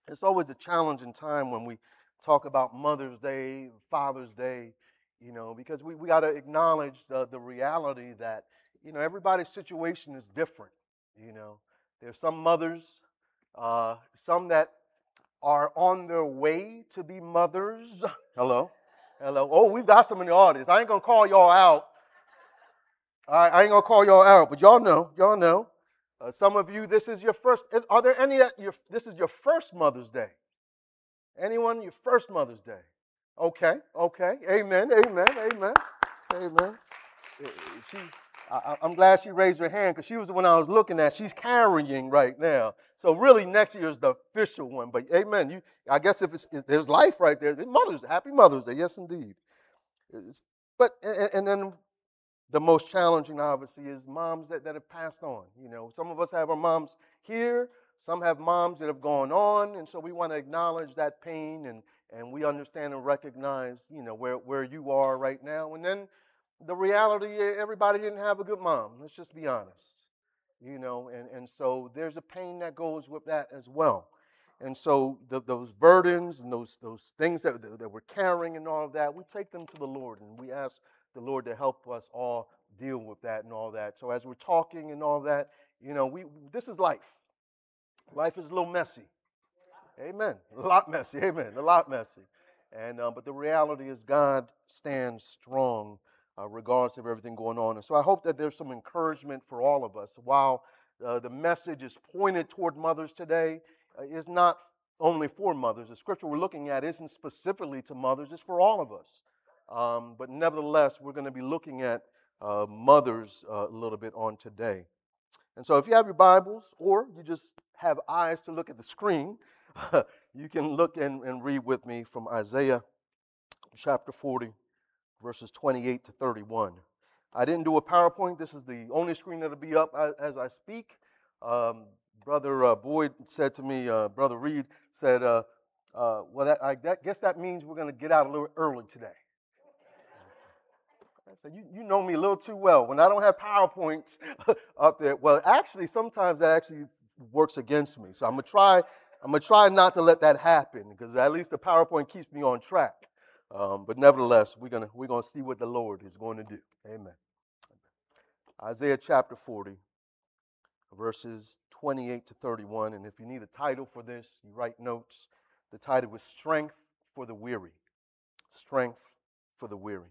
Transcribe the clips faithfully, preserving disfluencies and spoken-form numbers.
It's always a challenging time when we talk about Mother's Day, Father's Day, you know, because we, we got to acknowledge the, the reality that, you know, everybody's situation is different. You know, there's some mothers, uh, some that are on their way to be mothers. Hello. Hello. Oh, we've got some in the audience. I ain't going to call y'all out. All right, I ain't going to call y'all out, but y'all know, y'all know. Uh, some of you, this is your first, are there any that your, this is your first Mother's Day? Anyone, your first Mother's Day? Okay, okay. Amen, amen, amen, amen. Uh, She, I, I'm glad she raised her hand because she was the one I was looking at. She's carrying right now. So really, next year is the official one. But amen. You, I guess if it's, if there's life right there, Mother's Happy Mother's Day. Yes, indeed. It's, but and, and then the most challenging, obviously, is moms that, that have passed on. You know, some of us have our moms here. Some have moms that have gone on, and so we want to acknowledge that pain, and, and we understand and recognize, you know, where, where you are right now. And then the reality, everybody didn't have a good mom. Let's just be honest, you know, and, and so there's a pain that goes with that as well. And so the, those burdens and those, those things that, that we're carrying and all of that, we take them to the Lord, and we ask the Lord to help us all deal with that and all that. So as we're talking and all that, you know, we this is life. Life is a little messy. Amen. A lot messy. Amen. A lot messy. And uh, but the reality is God stands strong uh, regardless of everything going on. And so I hope that there's some encouragement for all of us. While uh, the message is pointed toward mothers today, uh, is not only for mothers. The scripture we're looking at isn't specifically to mothers. It's for all of us. Um, but nevertheless, we're going to be looking at uh, mothers uh, a little bit on today. And so if you have your Bibles or you just have eyes to look at the screen, you can look and, and read with me from Isaiah chapter forty, verses twenty-eight to thirty-one. I didn't do a PowerPoint. This is the only screen that'll be up as I speak. Um, Brother uh, Boyd said to me, uh, Brother Reed said, uh, uh, well, that, I that, guess that means we're going to get out a little early today. I said, you, you know me a little too well. When I don't have PowerPoints up there, well, actually, sometimes that actually works against me. So I'm gonna try. I'm gonna try not to let that happen because at least the PowerPoint keeps me on track. Um, but nevertheless, we're gonna we're gonna see what the Lord is going to do. Amen. Isaiah chapter forty, verses twenty-eight to thirty-one. And if you need a title for this, you write notes. The title was "Strength for the Weary." Strength for the weary.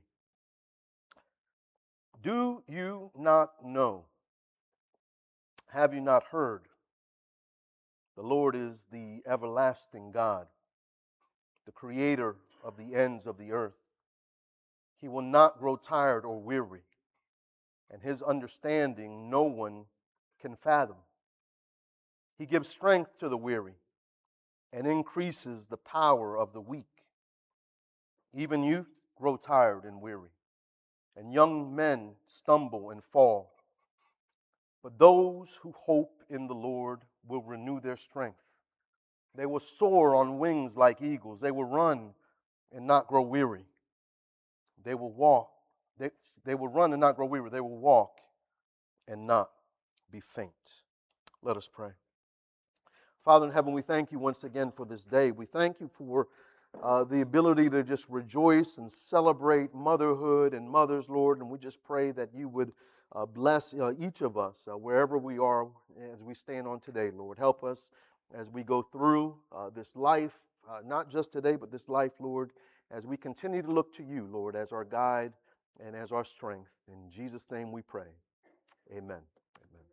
Do you not know? Have you not heard? The Lord is the everlasting God, the creator of the ends of the earth. He will not grow tired or weary, and his understanding no one can fathom. He gives strength to the weary and increases the power of the weak. Even youth grow tired and weary, and young men stumble and fall. But those who hope in the Lord will renew their strength. They will soar on wings like eagles. They will run and not grow weary. They will walk. They, they will run and not grow weary. They will walk and not be faint. Let us pray. Father in heaven, we thank you once again for this day. We thank you for uh, the ability to just rejoice and celebrate motherhood and mothers, Lord. And we just pray that you would uh, bless uh, each of us uh, wherever we are as we stand on today, Lord. Help us as we go through uh, this life, uh, not just today, but this life, Lord, as we continue to look to you, Lord, as our guide and as our strength. In Jesus' name we pray. Amen. Amen.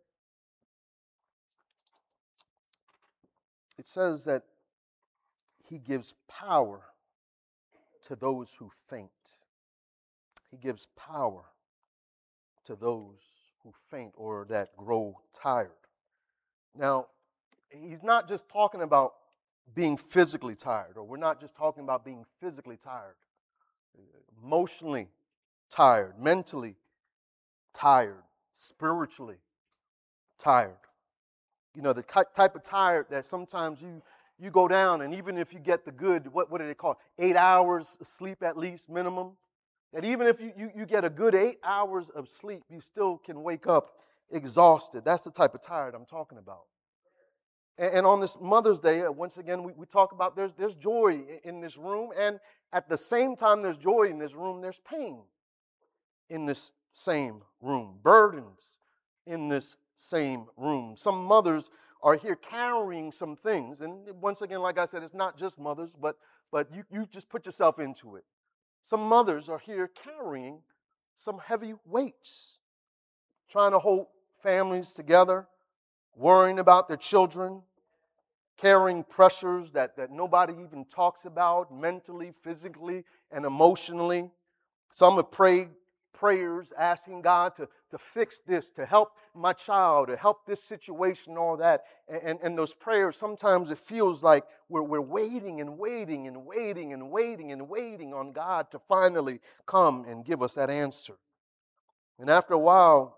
It says that he gives power to those who faint. He gives power to those who faint or that grow tired. Now, he's not just talking about being physically tired, or we're not just talking about being physically tired. Emotionally tired, mentally tired, spiritually tired. You know, the type of tired that sometimes you you go down, and even if you get the good, what, what do they call it? Eight hours sleep at least minimum. That even if you, you, you get a good eight hours of sleep, you still can wake up exhausted. That's the type of tired I'm talking about. And, and on this Mother's Day, once again, we, we talk about there's, there's joy in this room. And at the same time there's joy in this room, there's pain in this same room, burdens in this same room. Some mothers are here carrying some things. And once again, like I said, it's not just mothers, but, but you, you just put yourself into it. Some mothers are here carrying some heavy weights, trying to hold families together, worrying about their children, carrying pressures that, that nobody even talks about mentally, physically, and emotionally. Some have prayed prayers asking God to, to fix this, to help my child, to help this situation, all that. And, and, and those prayers, sometimes it feels like we're, we're waiting and waiting and waiting and waiting and waiting on God to finally come and give us that answer. And after a while,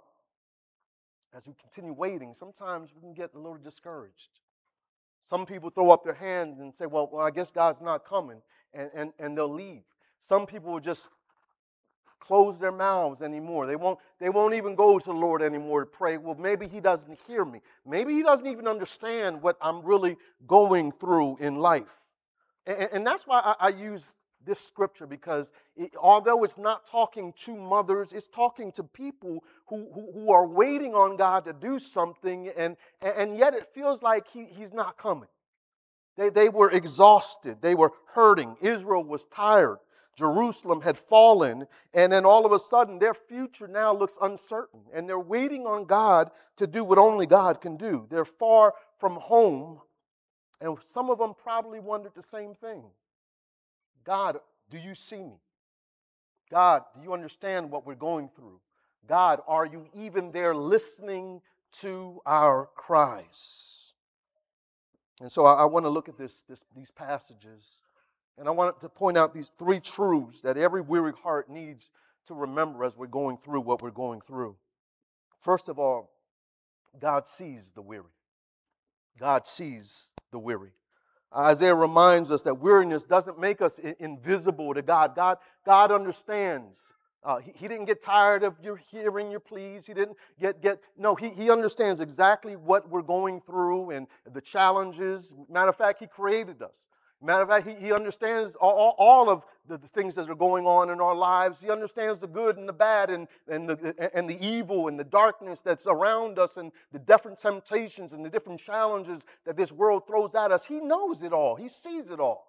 as we continue waiting, sometimes we can get a little discouraged. Some people throw up their hand and say, well, well I guess God's not coming, and, and, and they'll leave. Some people will just close their mouths anymore. They won't, they won't even go to the Lord anymore to pray. Well, maybe he doesn't hear me. Maybe he doesn't even understand what I'm really going through in life. And, and that's why I, I use this scripture, because it, although it's not talking to mothers, it's talking to people who, who, who are waiting on God to do something, and, and yet it feels like he, he's not coming. They, they were exhausted. They were hurting. Israel was tired. Jerusalem had fallen, and then all of a sudden their future now looks uncertain, and they're waiting on God to do what only God can do. They're far from home, and some of them probably wondered the same thing. God, do you see me? God, do you understand what we're going through? God, are you even there listening to our cries? And so I, I want to look at this, this, these passages. And I want to point out these three truths that every weary heart needs to remember as we're going through what we're going through. First of all, God sees the weary. God sees the weary. Isaiah reminds us that weariness doesn't make us invisible to God. God, God understands. Uh, he, he didn't get tired of your hearing your pleas. He didn't get, get no, he, he understands exactly what we're going through and the challenges. Matter of fact, he created us. Matter of fact, he, he understands all, all of the, the things that are going on in our lives. He understands the good and the bad and, and, the, and the evil and the darkness that's around us and the different temptations and the different challenges that this world throws at us. He knows it all. He sees it all.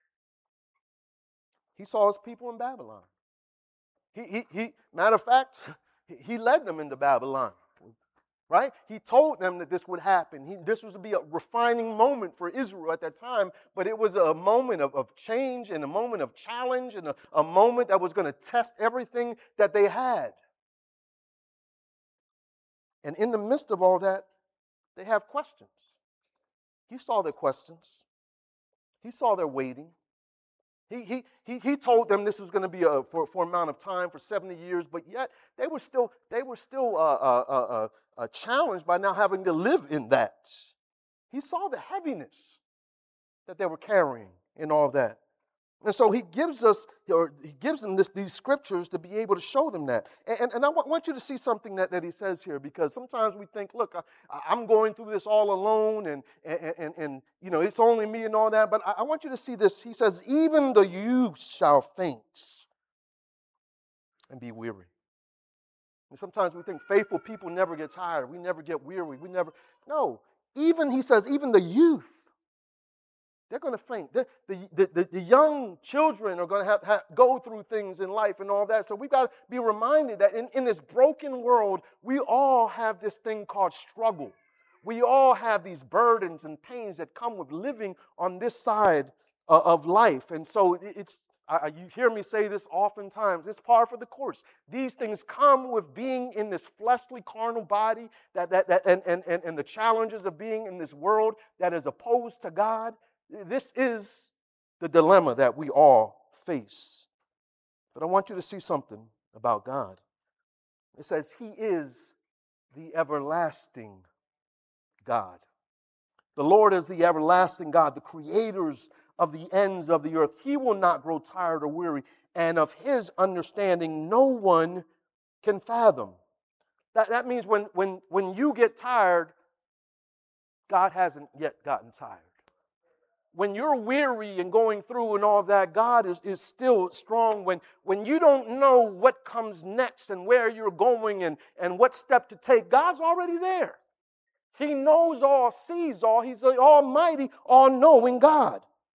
He saw his people in Babylon. He, he, he, matter of fact, he led them into Babylon. Right? He told them that this would happen. He, this was to be a refining moment for Israel at that time, but it was a moment of, of change and a moment of challenge and a, a moment that was going to test everything that they had. And in the midst of all that, they have questions. He saw their questions. He saw their waiting. He, he, he, he told them this was going to be a, for, for an amount of time, for seventy years, but yet they were still, they were still uh, uh, uh, uh, uh, challenged by now having to live in that. He saw the heaviness that they were carrying in all of that. And so he gives us, or he gives them this, these scriptures to be able to show them that. And, and I want you to see something that, that he says here, because sometimes we think, look, I, I'm going through this all alone, and, and, and, and you know, it's only me and all that. But I, I want you to see this. He says, even the youth shall faint and be weary. And sometimes we think faithful people never get tired. We never get weary. We never, no. Even, he says, even the youth, they're going to faint. The, the, the, the young children are going to have to have, go through things in life and all that. So we've got to be reminded that in, in this broken world, we all have this thing called struggle. We all have these burdens and pains that come with living on this side uh, of life. And so it's, I, you hear me say this oftentimes, it's par for the course. These things come with being in this fleshly, carnal body that, that, that, and, and, and, and the challenges of being in this world that is opposed to God. This is the dilemma that we all face. But I want you to see something about God. It says he is the everlasting God. The Lord is the everlasting God, the creators of the ends of the earth. He will not grow tired or weary, and of his understanding no one can fathom. That, that means when, when, when you get tired, God hasn't yet gotten tired. When you're weary and going through and all of that, God is, is still strong. When, when you don't know what comes next and where you're going and, and what step to take, God's already there. He knows all, sees all. He's the almighty, all-knowing God.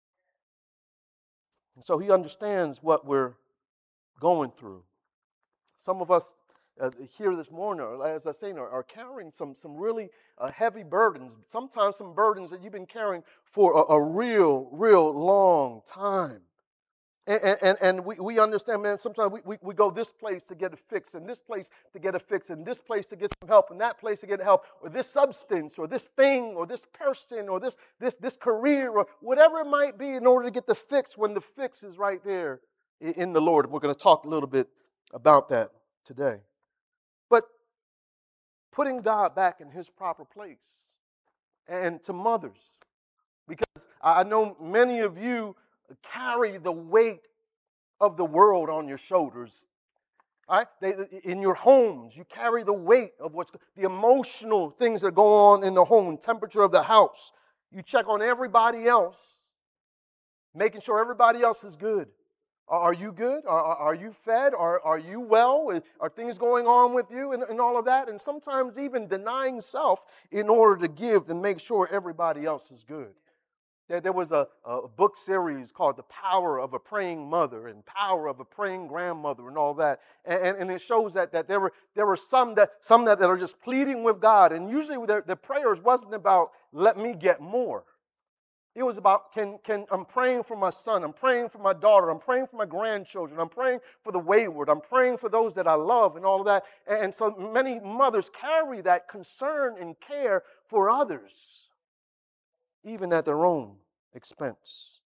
And so he understands what we're going through. Some of us uh, here this morning, or as I say, are, are carrying some, some really uh, heavy burdens, sometimes some burdens that you've been carrying for a, a real, real long time. And, and, and we, we understand, man, sometimes we, we, we go this place to get a fix, and this place to get a fix, and this place to get some help, and that place to get help, or this substance, or this thing, or this person, or this, this, this career, or whatever it might be in order to get the fix when the fix is right there in the Lord. We're going to talk a little bit about that today. But putting God back in his proper place. And to mothers, because I know many of you carry the weight of the world on your shoulders. All right? They, in your homes, you carry the weight of what's the emotional things that go on in the home, temperature of the house. You check on everybody else, making sure everybody else is good. Are you good? Are, are you fed? Are, are you well? Are things going on with you and, and all of that? And sometimes even denying self in order to give and make sure everybody else is good. There, there was a, a book series called The Power of a Praying Mother and Power of a Praying Grandmother and all that. And, and it shows that, that there were there were some that some that, that are just pleading with God. And usually their, their prayers wasn't about, let me get more. It was about, can, can, I'm praying for my son, I'm praying for my daughter, I'm praying for my grandchildren, I'm praying for the wayward, I'm praying for those that I love and all of that. And so many mothers carry that concern and care for others, even at their own expense.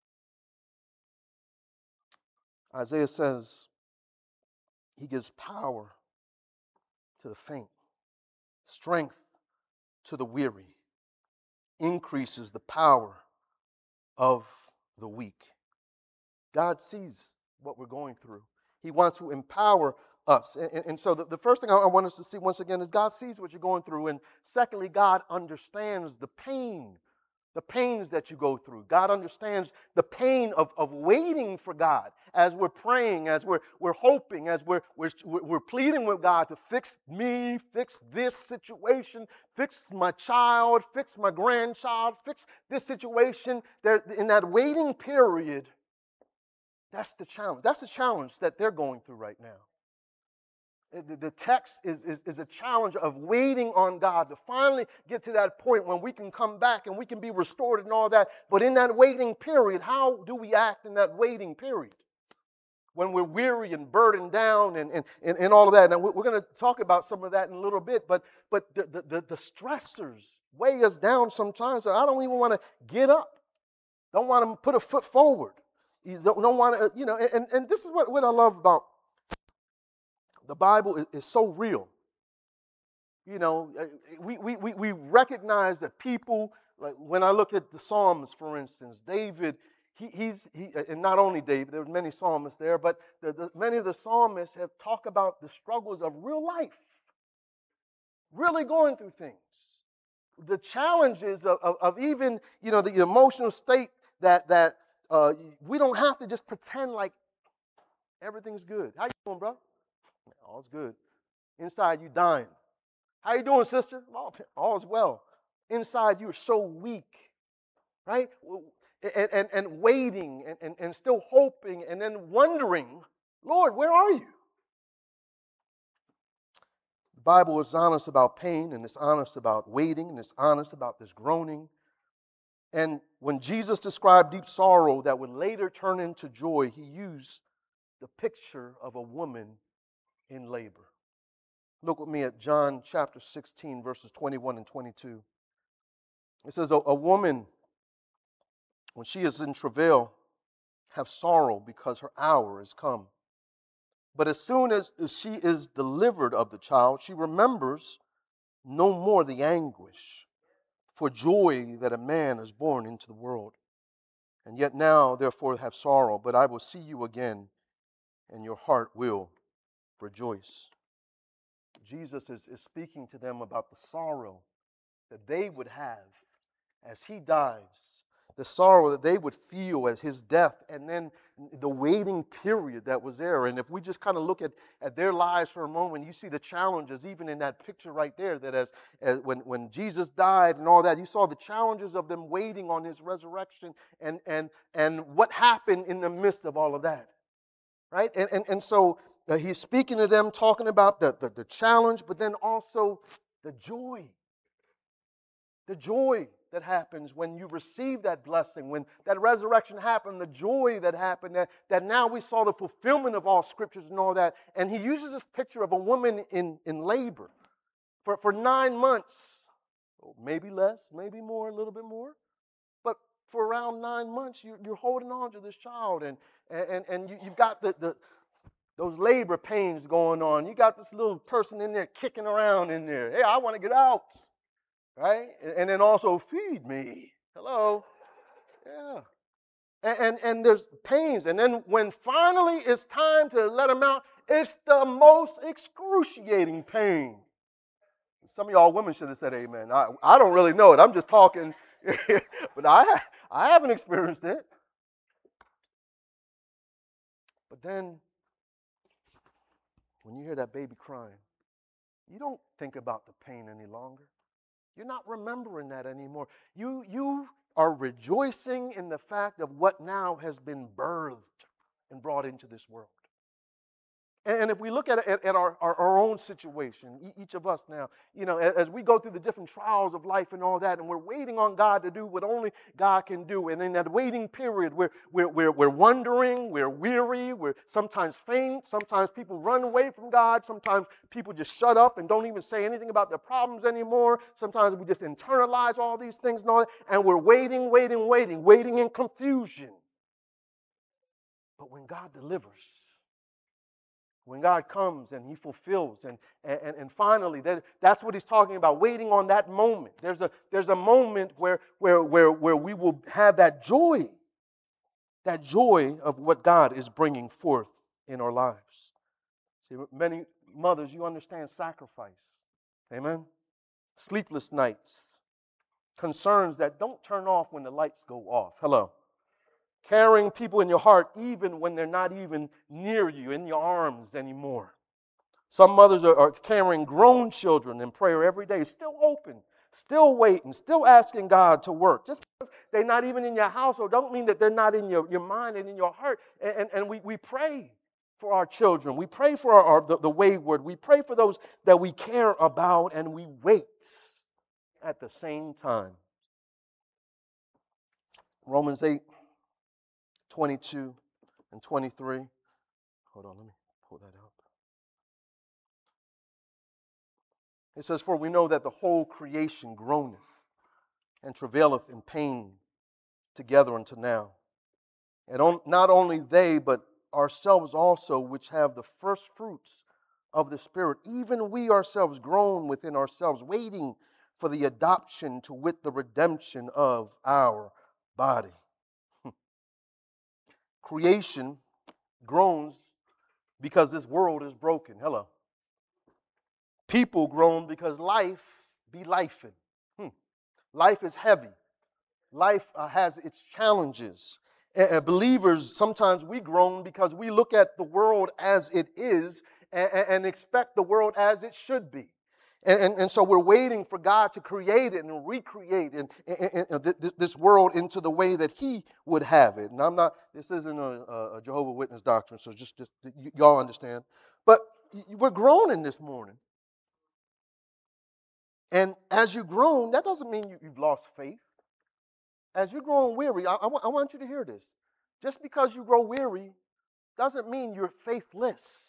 Isaiah says he gives power to the faint, strength to the weary, increases the power of the weak. God sees what we're going through. He wants to empower us. And, and so the, the first thing I want us to see once again is God sees what you're going through. And secondly, God understands the pain, the pains that you go through. God understands the pain of, of waiting for God as we're praying, as we're, we're hoping, as we're, we're, we're pleading with God to fix me, fix this situation, fix my child, fix my grandchild, fix this situation. There, in that waiting period, that's the challenge. That's the challenge that they're going through right now. The text is, is, is a challenge of waiting on God to finally get to that point when we can come back and we can be restored and all that. But in that waiting period, how do we act in that waiting period? When we're weary and burdened down and, and, and, and all of that. Now, we're going to talk about some of that in a little bit, but, but the, the, the stressors weigh us down sometimes. I don't even want to get up. Don't want to put a foot forward. You don't, don't want to, you know, and, and this is what, what I love about the Bible is, is so real. You know, we, we, we, we recognize that people, like when I look at the Psalms, for instance, David, he, he's, he, and not only David, there are many psalmists there, but the, the, many of the psalmists have talked about the struggles of real life, really going through things. The challenges of, of, of even, you know, the emotional state that, that uh, we don't have to just pretend like everything's good. How you doing, bro? All's good. Inside, you dying. How you doing, sister? All, all's well. Inside, you're so weak, right? And, and, and waiting and, and, and still hoping and then wondering, Lord, where are you? The Bible is honest about pain, and it's honest about waiting, and it's honest about this groaning. And when Jesus described deep sorrow that would later turn into joy, he used the picture of a woman in labor. Look with me at John chapter sixteen, verses twenty-one and twenty-two. It says, a, a woman, when she is in travail, have sorrow because her hour is come. But as soon as, as she is delivered of the child, she remembers no more the anguish for joy that a man is born into the world. And yet now, therefore, have sorrow, but I will see you again, and your heart will rejoice. Jesus is, is speaking to them about the sorrow that they would have as he dies, the sorrow that they would feel at his death, and then the waiting period that was there. And if we just kind of look at, at their lives for a moment, you see the challenges even in that picture right there, that as, as when, when Jesus died and all that, you saw the challenges of them waiting on his resurrection and, and, and what happened in the midst of all of that, right? And, and, and so uh, he's speaking to them, talking about the, the, the challenge, but then also the joy. The joy that happens when you receive that blessing, when that resurrection happened, the joy that happened, that, that now we saw the fulfillment of all scriptures and all that. And he uses this picture of a woman in, in labor for, for nine months, maybe less, maybe more, a little bit more. But for around nine months, you, you're holding on to this child, and, and, and you, you've got the, the those labor pains going on. You got this little person in there kicking around in there. Hey, I want to get out. Right? And then also feed me. Hello? Yeah. And, and, and there's pains. And then when finally it's time to let them out, it's the most excruciating pain. Some of y'all women should have said amen. I, I don't really know it. I'm just talking. But I, I haven't experienced it. But then when you hear that baby crying, you don't think about the pain any longer. You're not remembering that anymore. You, you are rejoicing in the fact of what now has been birthed and brought into this world. And if we look at, at, at our, our, our own situation, each of us now, you know, as we go through the different trials of life and all that, and we're waiting on God to do what only God can do. And in that waiting period, we're, we're, we're, we're wondering, we're weary, we're sometimes faint, sometimes people run away from God, sometimes people just shut up and don't even say anything about their problems anymore. Sometimes we just internalize all these things and all that, and we're waiting, waiting, waiting, waiting in confusion. But when God delivers, when God comes and he fulfills, and, and, and finally, that, that's what he's talking about, waiting on that moment. There's a, there's a moment where, where, where, where we will have that joy, that joy of what God is bringing forth in our lives. See, many mothers, you understand sacrifice. Amen? Sleepless nights, concerns that don't turn off when the lights go off. Hello? Carrying people in your heart even when they're not even near you, in your arms anymore. Some mothers are, are carrying grown children in prayer every day, still open, still waiting, still asking God to work. Just because they're not even in your household don't mean that they're not in your, your mind and in your heart. And, and, and we, we pray for our children. We pray for our, our, the, the wayward. We pray for those that we care about, and we wait at the same time. Romans eight. twenty-two and twenty-three. Hold on, let me pull that up. It says, "For we know that the whole creation groaneth and travaileth in pain together unto now. And on, not only they, but ourselves also, which have the first fruits of the Spirit, even we ourselves groan within ourselves, waiting for the adoption, to wit, the redemption of our body." Creation groans because this world is broken. Hello. People groan because life be lifing. Hmm. Life is heavy. Life uh, has its challenges. Uh, believers, sometimes we groan because we look at the world as it is and, and expect the world as it should be. And, and, and so we're waiting for God to create it and recreate and, and, and this world into the way that he would have it. And I'm not, this isn't a, a Jehovah's Witness doctrine, so just, just y- y'all understand. But we're groaning this morning. And as you groan, that doesn't mean you, you've lost faith. As you're growing weary, I, I, I want you to hear this. Just because you grow weary doesn't mean you're faithless.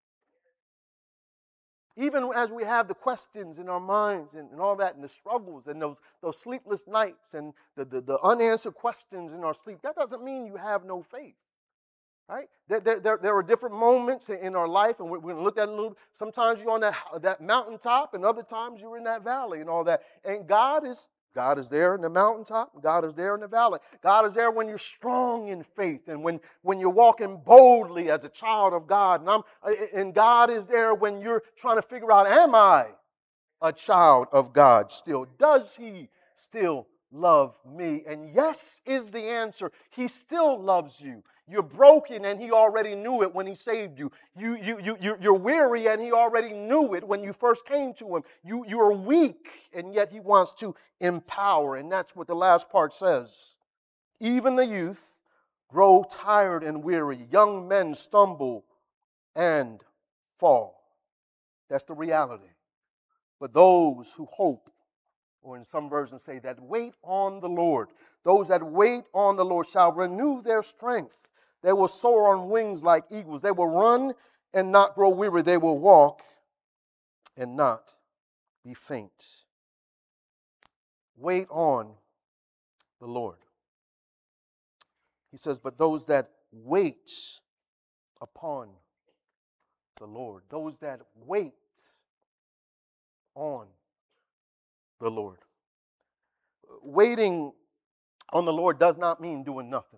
Even as we have the questions in our minds and, and all that, and the struggles and those, those sleepless nights and the, the, the unanswered questions in our sleep, that doesn't mean you have no faith, right? There, there, there are different moments in our life, and we're, we're going to look at it a little. Sometimes you're on that, that mountaintop, and other times you're in that valley and all that. And God is God is there in the mountaintop. God is there in the valley. God is there when you're strong in faith and when, when you're walking boldly as a child of God. And, I'm, and God is there when you're trying to figure out, am I a child of God still? Does he still love me? And yes is the answer. He still loves you. You're broken and he already knew it when he saved you. You, you, you, you- you're weary and he already knew it when you first came to him. You, you're weak and yet he wants to empower. And that's what the last part says. Even the youth grow tired and weary. Young men stumble and fall. That's the reality. But those who hope, or in some versions say that wait on the Lord, those that wait on the Lord shall renew their strength. They will soar on wings like eagles. They will run and not grow weary. They will walk and not be faint. Wait on the Lord. He says, but those that wait upon the Lord, those that wait on the Lord. Waiting on the Lord does not mean doing nothing.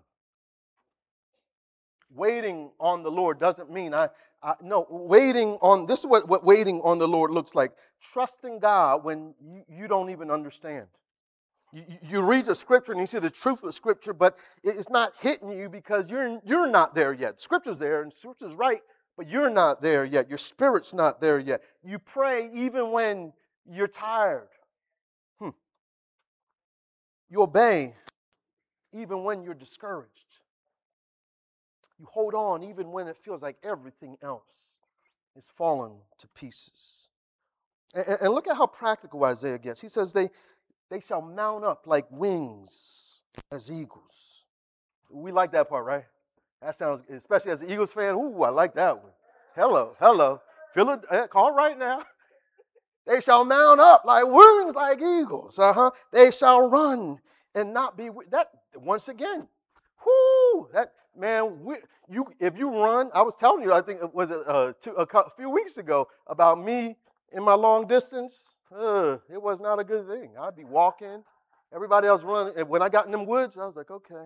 Waiting on the Lord doesn't mean I, I no, waiting on, this is what, what waiting on the Lord looks like. Trusting God when you, you don't even understand. You, you read the scripture and you see the truth of the scripture, but it's not hitting you because you're, you're not there yet. Scripture's there and scripture's right, but you're not there yet. Your spirit's not there yet. You pray even when you're tired. Hmm. You obey even when you're discouraged. You hold on even when it feels like everything else is falling to pieces. And, and look at how practical Isaiah gets. He says, they, they shall mount up like wings as eagles. We like that part, right? That sounds, especially as an Eagles fan, ooh, I like that one. Hello, hello. Feel it, call right now. They shall mount up like wings like eagles. Uh-huh. They shall run and not be, that, once again, whoo, that, man, we, you, if you run, I was telling you, I think it was uh, two, a few weeks ago about me in my long distance. Uh, it was not a good thing. I'd be walking, everybody else running. And when I got in them woods, I was like, okay.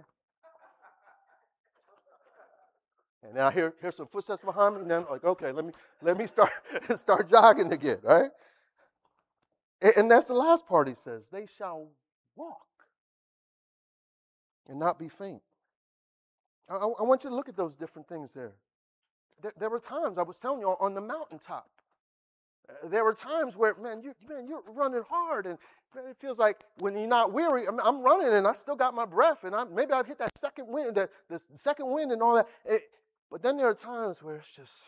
And now I hear, hear some footsteps behind me, and then I'm like, okay, let me let me start start jogging again, right? And, and that's the last part he says. They shall walk and not be faint. I, I want you to look at those different things there. There, there were times, I was telling you, on the mountaintop, uh, there were times where, man, you, man, you're running hard, and man, it feels like when you're not weary, I'm, I'm running, and I still got my breath, and I, maybe I've hit that second wind, the, the second wind and all that. It, but then there are times where it's just,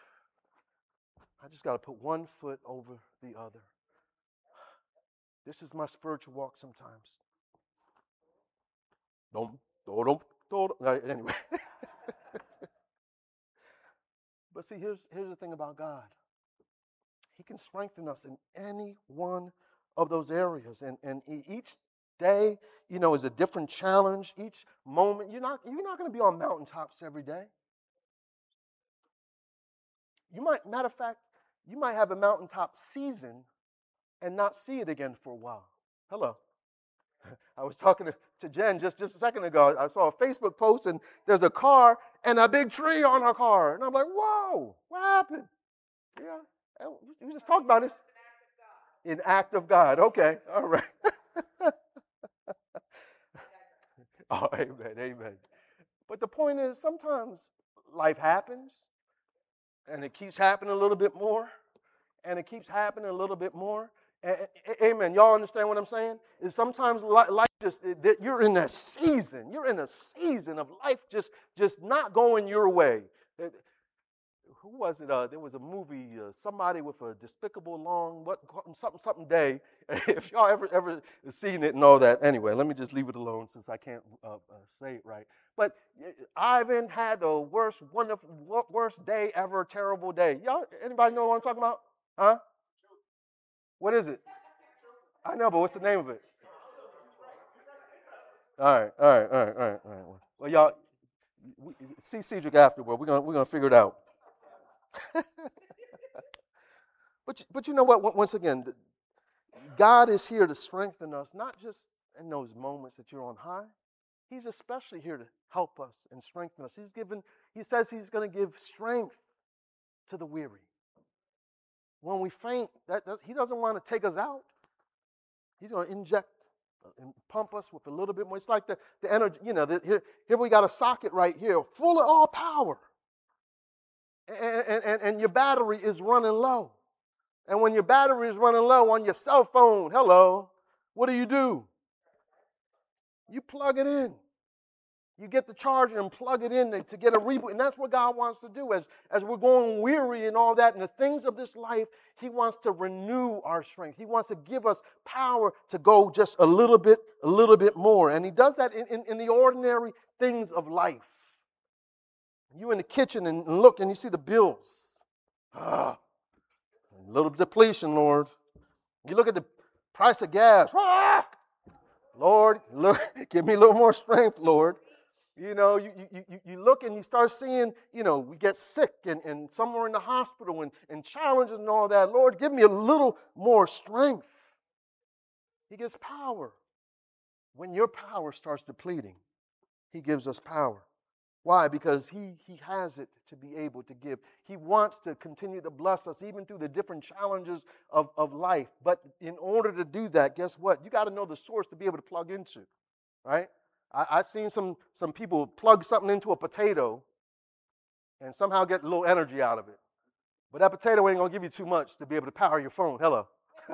I just got to put one foot over the other. This is my spiritual walk sometimes. Don't, don't, don't, don't. Anyway. But see, here's, here's the thing about God. He can strengthen us in any one of those areas. And, and each day, you know, is a different challenge. Each moment, you're not, you're not going to be on mountaintops every day. You might, matter of fact, you might have a mountaintop season and not see it again for a while. Hello. I was talking to, to Jen just, just a second ago. I saw a Facebook post, and there's a car and a big tree on her car. And I'm like, whoa, what happened? Yeah, we just talked about this. An act of God. Okay, all right. Oh, amen, amen. But the point is, sometimes life happens, and it keeps happening a little bit more, and it keeps happening a little bit more. Amen. Y'all understand what I'm saying? Is sometimes life just, you're in a season. You're in a season of life just, just not going your way. Who was it? Uh, there was a movie, uh, somebody with a despicable long, what, something, something day. If y'all ever, ever seen it and all that. Anyway, let me just leave it alone since I can't uh, uh, say it right. But Ivan had the worst, wonderful, worst day ever, terrible day. Y'all, anybody know what I'm talking about? Huh? What is it? I know, but what's the name of it? All right, all right, all right, all right, all right. Well, y'all, we, see Cedric afterward. We're gonna we're gonna figure it out. but but you know what? Once again, God is here to strengthen us, not just in those moments that you're on high. He's especially here to help us and strengthen us. He's given. He says He's going to give strength to the weary. When we faint, that, that, He doesn't want to take us out. He's going to inject and pump us with a little bit more. It's like the, the energy, you know, the, here, here we got a socket right here full of all power. And, and, and your battery is running low. And when your battery is running low on your cell phone, hello, what do you do? You plug it in. You get the charger and plug it in to get a reboot. And that's what God wants to do. As, as we're going weary and all that and the things of this life, he wants to renew our strength. He wants to give us power to go just a little bit, a little bit more. And he does that in, in, in the ordinary things of life. You're in the kitchen and look and you see the bills. Ah, a little depletion, Lord. You look at the price of gas. Ah, Lord, look, give me a little more strength, Lord. You know, you, you, you look and you start seeing, you know, we get sick and, and some are in the hospital and, and challenges and all that. Lord, give me a little more strength. He gives power. When your power starts depleting, he gives us power. Why? Because he, he has it to be able to give. He wants to continue to bless us even through the different challenges of, of life. But in order to do that, guess what? You got to know the source to be able to plug into, right? I, I've seen some, some people plug something into a potato and somehow get a little energy out of it. But that potato ain't going to give you too much to be able to power your phone. Hello.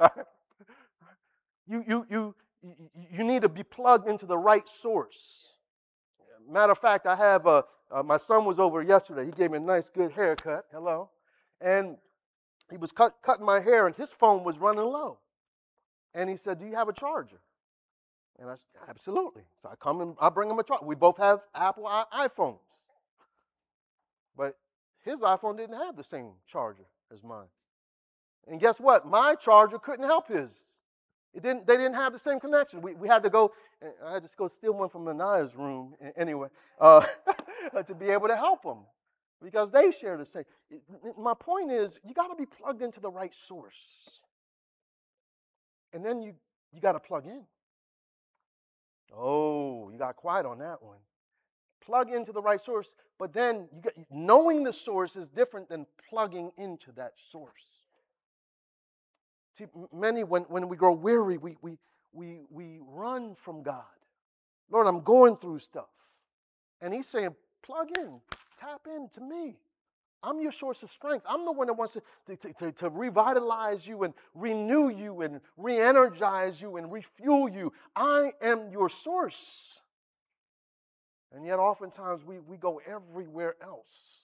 you, you, you, you need to be plugged into the right source. Matter of fact, I have, a, uh, my son was over yesterday. He gave me a nice, good haircut. Hello. And he was cut, cutting my hair, and his phone was running low. And he said, do you have a charger? And I said, absolutely. So I come and I bring him a charger. We both have Apple I- iPhones. But his iPhone didn't have the same charger as mine. And guess what? My charger couldn't help his. It didn't. They didn't have the same connection. We, we had to go, I had to go steal one from Anaya's room anyway, uh, to be able to help them because they share the same. My point is, you got to be plugged into the right source. And then you, you got to plug in. Oh, you got quiet on that one. Plug into the right source, but then you got, knowing the source is different than plugging into that source. See, many, when, when we grow weary, we, we, we, we run from God. Lord, I'm going through stuff. And he's saying, plug in, tap into me. I'm your source of strength. I'm the one that wants to, to, to, to revitalize you and renew you and re-energize you and refuel you. I am your source. And yet oftentimes we, we go everywhere else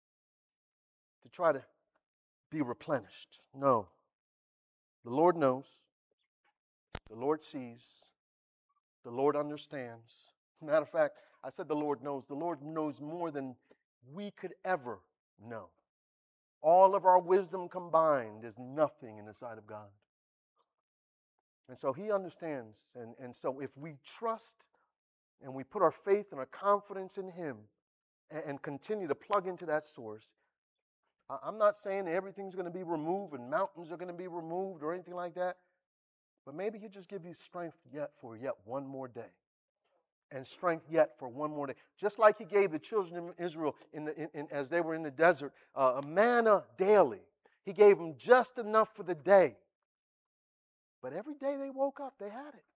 to try to be replenished. No. The Lord knows. The Lord sees. The Lord understands. Matter of fact, I said the Lord knows. The Lord knows more than we could ever know. All of our wisdom combined is nothing in the sight of God. And so he understands. And, and so if we trust and we put our faith and our confidence in him and, and continue to plug into that source, I'm not saying that everything's going to be removed and mountains are going to be removed or anything like that. But maybe he'll just give you strength yet for yet one more day. And strength yet for one more day. Just like he gave the children of Israel in the, in, in, as they were in the desert, uh, a manna daily. He gave them just enough for the day. But every day they woke up, they had it.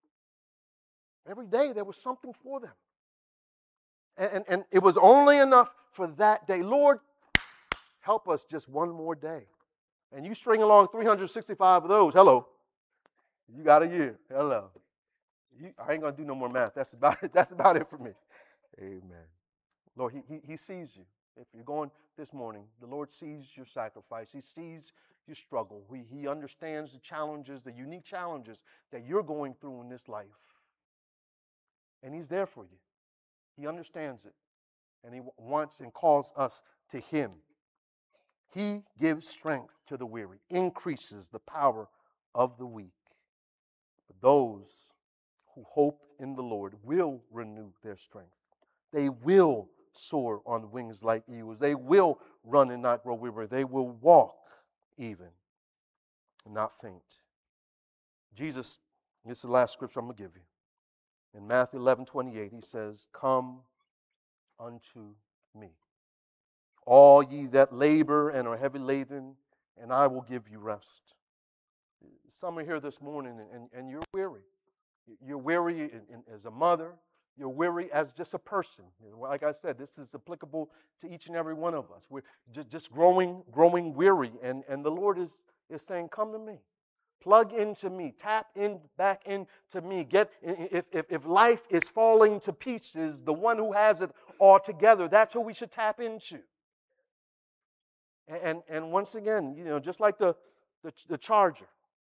Every day there was something for them. And, and, and it was only enough for that day. Lord, help us just one more day. And you string along three hundred sixty-five of those. Hello. You got a year. Hello. You, I ain't going to do no more math. That's about it. That's about it for me. Amen. Lord, he, he, he sees you. If you're going this morning, the Lord sees your sacrifice. He sees your struggle. He, he understands the challenges, the unique challenges that you're going through in this life. And he's there for you. He understands it. And he wants and calls us to him. He gives strength to the weary, increases the power of the weak. But those who hope in the Lord will renew their strength. They will soar on wings like eagles. They will run and not grow weary. They will walk even and not faint. Jesus, this is the last scripture I'm going to give you. In Matthew eleven twenty-eight, he says, come unto me, all ye that labor and are heavy laden, and I will give you rest. Some are here this morning and, and you're weary. You're weary in, in, as a mother. You're weary as just a person. Like I said, this is applicable to each and every one of us. We're just, just growing, growing weary. And, and the Lord is, is saying, come to me. Plug into me. Tap in back into me. Get if, if, if life is falling to pieces, the one who has it all together, that's who we should tap into. And, and, and once again, you know, just like the, the, the charger.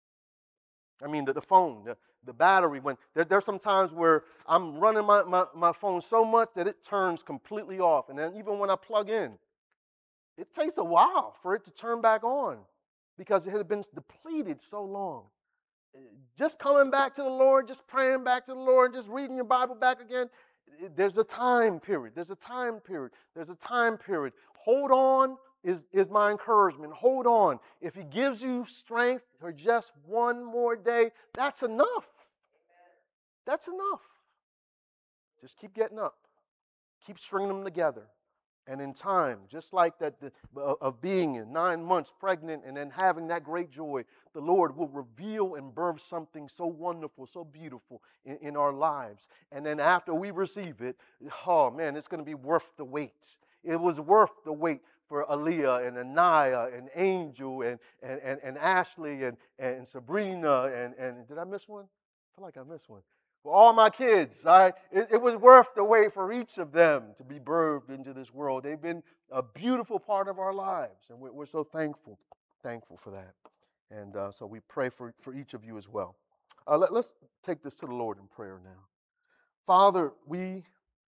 I mean, the, the phone, the, the battery, when there, there's some times where I'm running my, my, my phone so much that it turns completely off. And then even when I plug in, it takes a while for it to turn back on because it had been depleted so long. Just coming back to the Lord, just praying back to the Lord, just reading your Bible back again, there's a time period. There's a time period. There's a time period. Hold on. Is, is my encouragement. Hold on. If he gives you strength for just one more day, that's enough. That's enough. Just keep getting up. Keep stringing them together. And in time, just like that the, of being in nine months pregnant and then having that great joy, the Lord will reveal and birth something so wonderful, so beautiful in, in our lives. And then after we receive it, oh man, it's going to be worth the wait. It was worth the wait for Aaliyah and Anaya and Angel and, and, and, and Ashley and, and Sabrina and, and did I miss one? I feel like I missed one. For all my kids, all right? It, it was worth the wait for each of them to be birthed into this world. They've been a beautiful part of our lives, and we're, we're so thankful, thankful for that. And uh, so we pray for, for each of you as well. Uh, let, let's take this to the Lord in prayer now. Father, we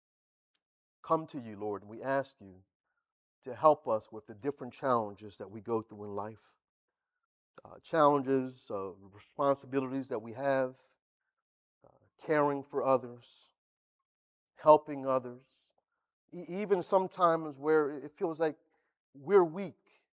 come to you, Lord, and we ask you to help us with the different challenges that we go through in life, uh, challenges, uh, responsibilities that we have, uh, caring for others, helping others, e- even sometimes where it feels like we're weak.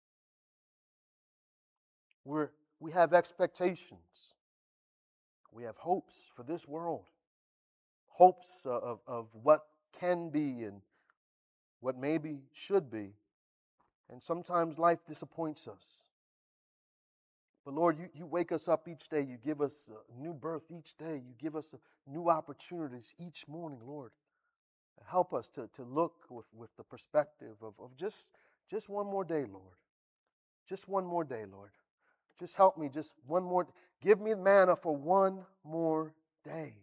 We're, we have expectations. We have hopes for this world, hopes of, of what can be and what maybe should be. And sometimes life disappoints us. But Lord, you, you wake us up each day. You give us a new birth each day. You give us new opportunities each morning, Lord. Help us to, to look with, with the perspective of, of just, just one more day, Lord. Just one more day, Lord. Just help me, just one more. Give me manna for one more day.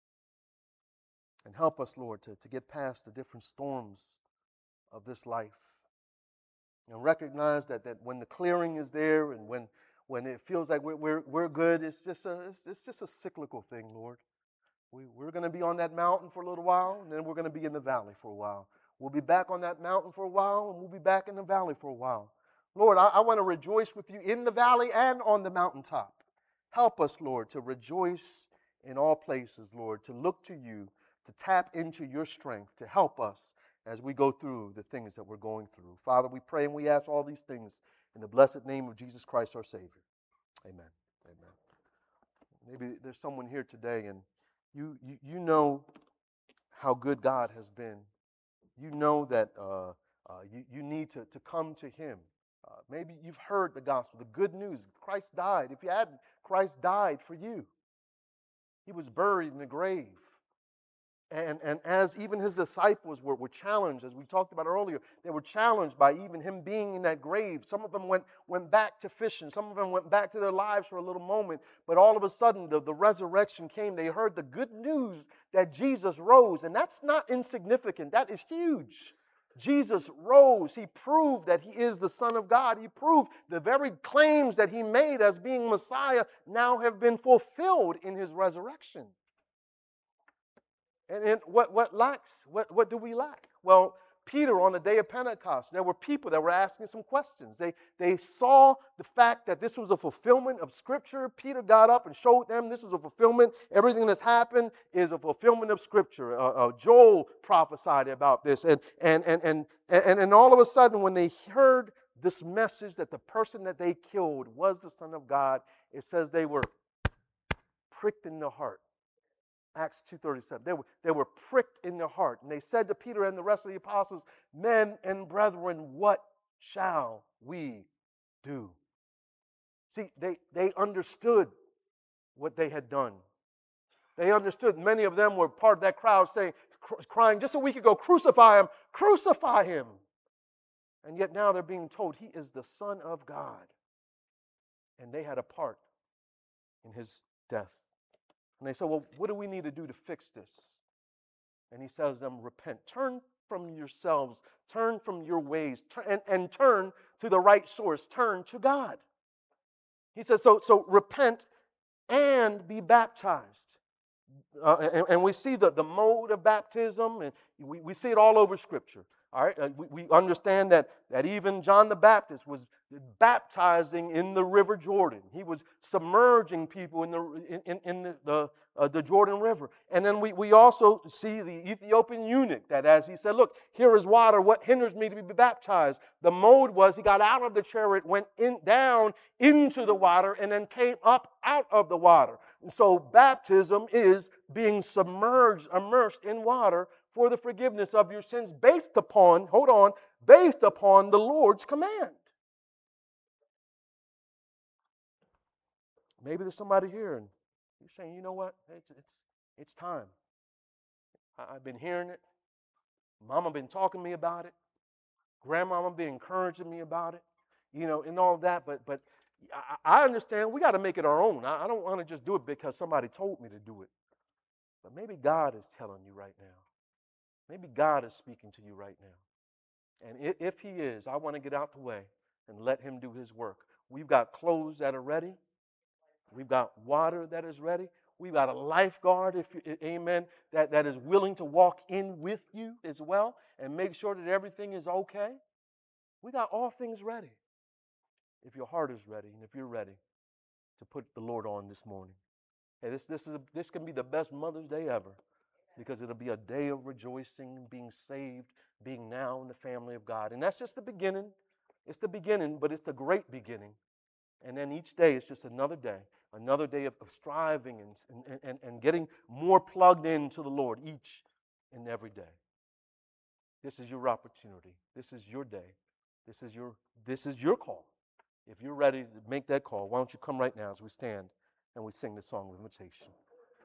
And help us, Lord, to, to get past the different storms of this life. And recognize that, that when the clearing is there and when, when it feels like we're, we're, we're good, it's just, a, it's, it's just a cyclical thing, Lord. We, we're going to be on that mountain for a little while, and then we're going to be in the valley for a while. We'll be back on that mountain for a while, and we'll be back in the valley for a while. Lord, I, I want to rejoice with you in the valley and on the mountaintop. Help us, Lord, to rejoice in all places, Lord, to look to you, to tap into your strength, to help us as we go through the things that we're going through. Father, we pray and we ask all these things in the blessed name of Jesus Christ, our Savior. Amen. Amen. Maybe there's someone here today and you you, you know how good God has been. You know that uh, uh, you, you need to, to come to him. Uh, maybe you've heard the gospel, the good news. Christ died. If you hadn't, Christ died for you. He was buried in the grave. And, and as even his disciples were, were challenged, as we talked about earlier, they were challenged by even him being in that grave. Some of them went, went back to fishing. Some of them went back to their lives for a little moment. But all of a sudden, the, the resurrection came. They heard the good news that Jesus rose. And that's not insignificant. That is huge. Jesus rose. He proved that he is the Son of God. He proved the very claims that he made as being Messiah now have been fulfilled in his resurrection. And, and what, what lacks? What, what do we lack? Well, Peter, on the day of Pentecost, there were people that were asking some questions. They, they saw the fact that this was a fulfillment of Scripture. Peter got up and showed them this is a fulfillment. Everything that's happened is a fulfillment of Scripture. Uh, uh, Joel prophesied about this. And, and, and, and, and, and all of a sudden, when they heard this message that the person that they killed was the Son of God, it says they were pricked in the heart. Acts two thirty-seven. They were, they were pricked in their heart. And they said to Peter and the rest of the apostles, men and brethren, what shall we do? See, they, they understood what they had done. They understood. Many of them were part of that crowd saying, crying just a week ago, crucify him, crucify him. And yet now they're being told he is the Son of God. And they had a part in his death. And they said, well, what do we need to do to fix this? And he tells them, repent. Turn from yourselves. Turn from your ways. Turn, and, and turn to the right source. Turn to God. He says, so, so repent and be baptized. Uh, and, and we see the, the mode of baptism, and we, we see it all over Scripture. All right, uh, we, we understand that, that even John the Baptist was baptizing in the River Jordan. He was submerging people in the in, in the the, uh, the Jordan River. And then we, we also see the Ethiopian eunuch that as he said, look, here is water. What hinders me to be baptized? The mode was he got out of the chariot, went in down into the water, and then came up out of the water. And so baptism is being submerged, immersed in water for the forgiveness of your sins based upon, hold on, based upon the Lord's command. Maybe there's somebody here and you're saying, you know what, it's it's, it's time. I, I've been hearing it. Mama been talking to me about it. Grandmama been encouraging me about it, you know, and all of that. But but I, I understand we got to make it our own. I, I don't want to just do it because somebody told me to do it. But maybe God is telling you right now. Maybe God is speaking to you right now. And if he is, I want to get out the way and let him do his work. We've got clothes that are ready. We've got water that is ready. We've got a lifeguard, if you, amen, that, that is willing to walk in with you as well and make sure that everything is okay. We got all things ready. If your heart is ready and if you're ready to put the Lord on this morning. Hey, this, this, is a, this can be the best Mother's Day ever. Because it'll be a day of rejoicing, being saved, being now in the family of God. And that's just the beginning. It's the beginning, but it's the great beginning. And then each day is just another day, another day of, of striving and, and, and, and getting more plugged into the Lord each and every day. This is your opportunity. This is your day. This is your, this is your call. If you're ready to make that call, why don't you come right now as we stand and we sing the song of invitation.